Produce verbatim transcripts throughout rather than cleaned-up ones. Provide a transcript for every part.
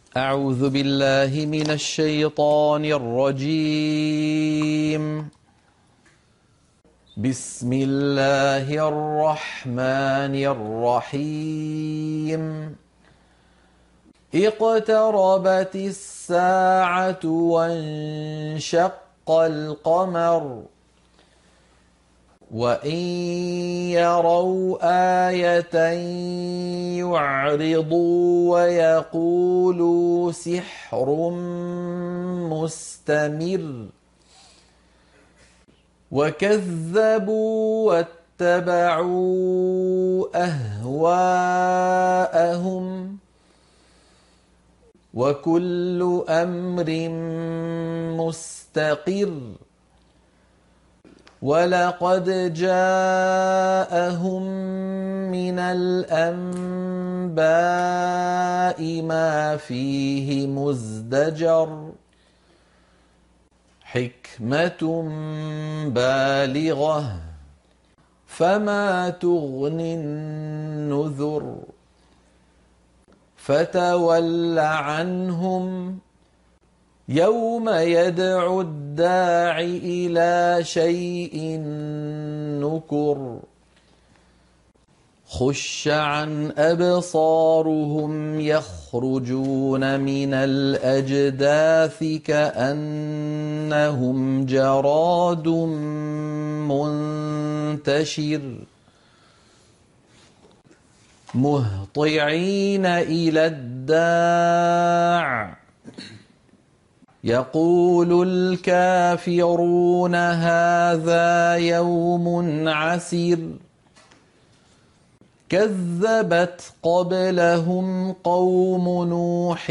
أعوذ بالله من الشيطان الرجيم. بسم الله الرحمن الرحيم. اقتربت الساعة وانشق القمر وإن يروا آية يعرضوا ويقولوا سحر مستمر وكذبوا واتبعوا أهواءهم وكل أمر مستقر ولقد جاءهم من الأنباء ما فيه مزدجر حكمة بالغة فما تغني النذر فتول عنهم يوم يدعو الداع إلى شيء نكر خش عن أبصارهم يخرجون من الأجداث كأنهم جراد منتشر مهطعين إلى الداع يقول الكافرون هذا يوم عسير كذبت قبلهم قوم نوح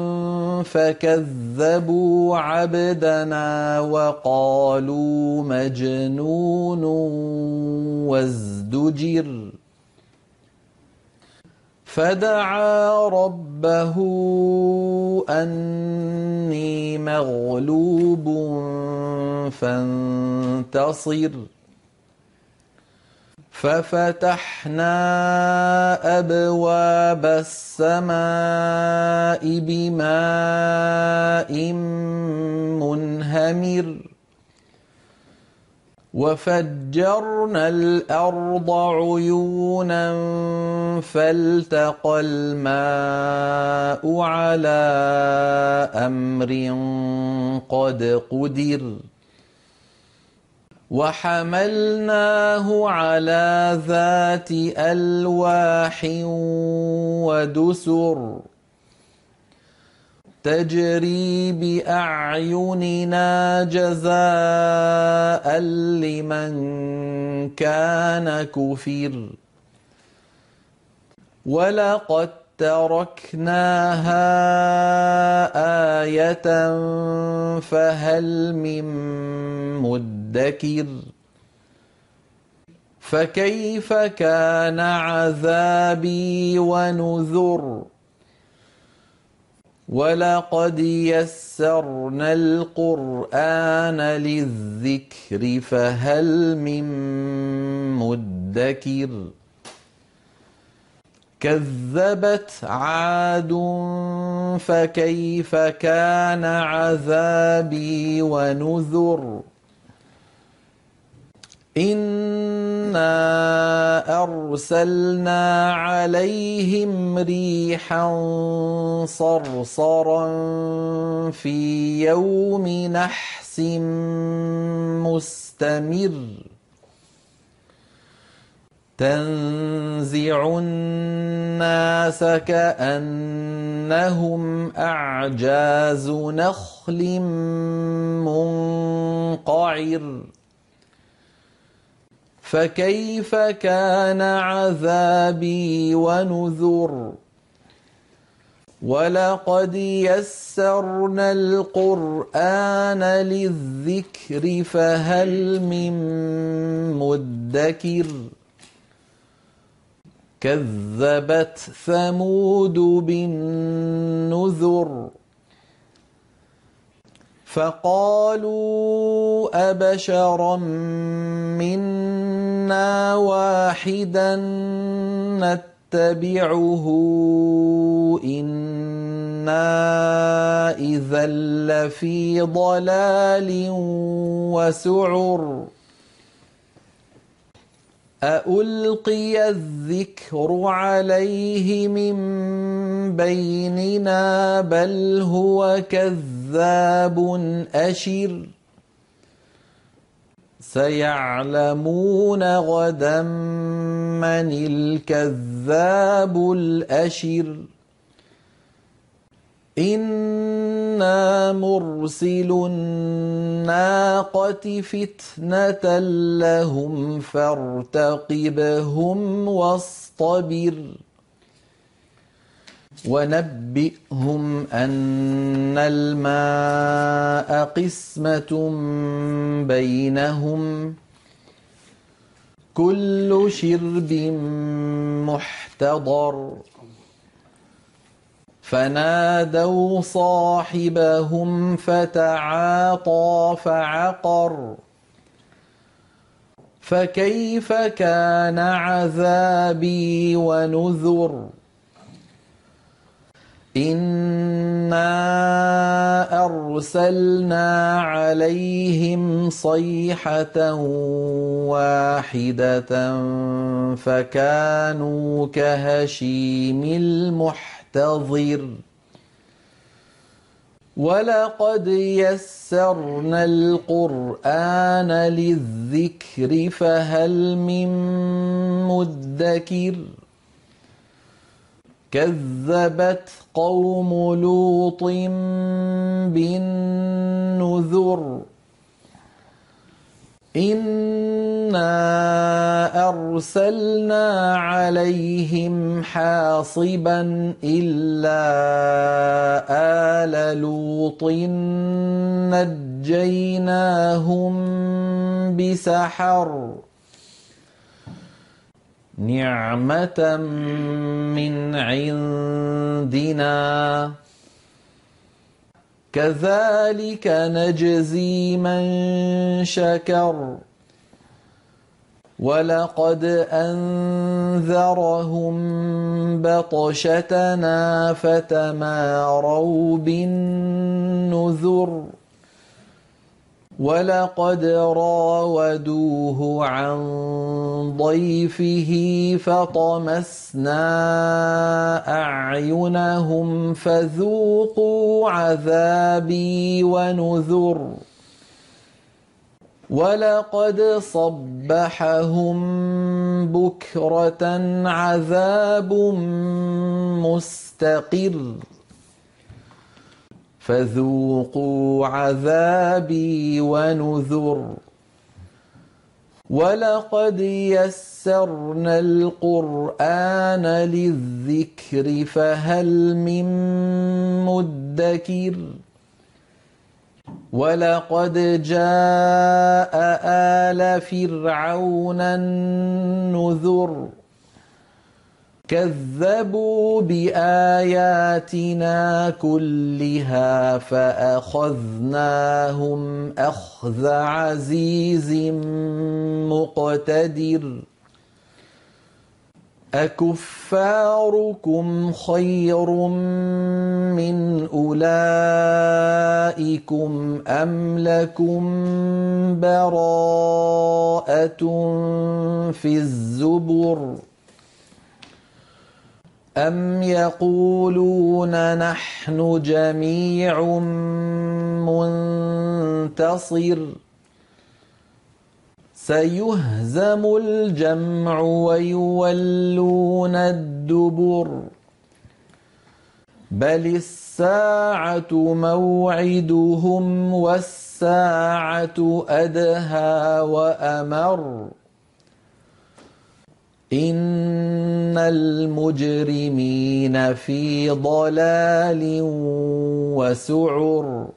فكذبوا عبدنا وقالوا مجنون وازدجر فدعا ربه أني مغلوب فانتصر ففتحنا أبواب السماء بماء منهمر وفجرنا الأرض عيونا فالتقى الماء على أمر قد قدر وحملناه على ذات ألواح ودسر تجري بأعيننا جزاء لمن كان كفر ولقد تركناها آية فهل من مدكر فكيف كان عذابي ونذر ولقد يسرنا القرآن للذكر فهل من مدكر كذبت عاد فكيف كان عذابي ونذر إنا أرسلنا عليهم ريحا صرصرا في يوم نحس مستمر تنزع الناس كأنهم أعجاز نخل منقعر فكيف كان عذابي ونذر ولقد يسرنا القرآن للذكر فهل من مدكر كذبت ثمود بالنذر فقالوا أبشرا منا واحدا نتبعه إن إنا إذا لفي ضلال وسعر أألقي الذكر عليه من بيننا بل هو كذاب أشر سيعلمون غدا من الكذاب الأشر إنا مرسل الناقة فتنة لهم فارتقبهم واصطبر ونبئهم أن الماء قسمة بينهم كل شرب محتضر فنادوا صاحبهم فتعاطى فعقر فكيف كان عذابي ونذر إنا أرسلنا عليهم صيحة واحدة فكانوا كهشيم المحتضر ولقد يسرنا القرآن للذكر فهل من مدكر كذبت قوم لوط بالنذر إنا أرسلنا عليهم حاصبا إلا آل لوط نجيناهم بسحر نعمة من عندنا كذلك نجزي من شكر ولقد أنذرهم بطشتنا فتماروا بالنذر ولقد راودوه عن ضيفه فطمسنا أعينهم فذوقوا عذابي ونذر ولقد صبحهم بكرة عذاب مستقر فذوقوا عذابي ونذر ولقد يسرنا القرآن للذكر فهل من مدكر ولقد جاء آل فرعون النذر كذبوا بآياتنا كلها فأخذناهم أخذ عزيز مقتدر أكفاركم خير من أولئكم أم لكم براءة في الزبر أم يقولون نحن جميع منتصر سيهزم الجمع ويولون الدبر بل الساعة موعدهم والساعة أدهى وأمر إن المجرمين في ضلال وسعر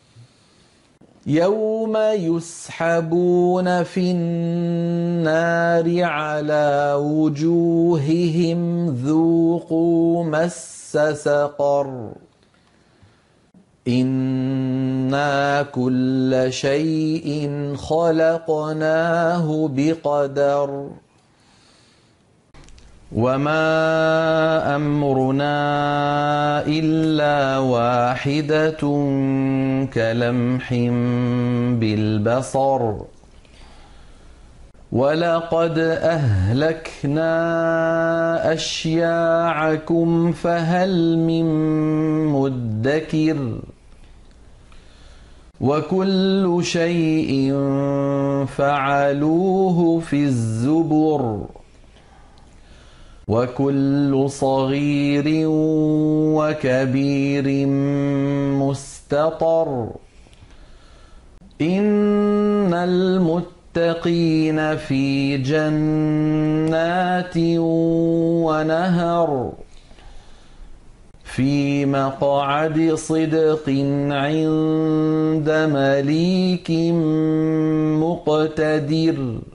يوم يسحبون في النار على وجوههم ذوقوا مس سقر إنا كل شيء خلقناه بقدر. وما أمرنا إلا واحدة كلمح بالبصر ولقد أهلكنا أشياعكم فهل من مدكر وكل شيء فعلوه في الزبر وكل صغير وكبير مستطر إن المتقين في جنات ونهر في مقعد صدق عند مليك مقتدر